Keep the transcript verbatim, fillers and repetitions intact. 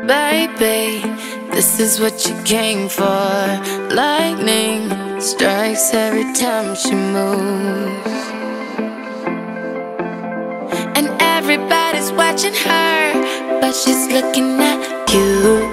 Baby, this is what you came for. Lightning strikes every time she moves, and everybody's watching her, but she's looking at you.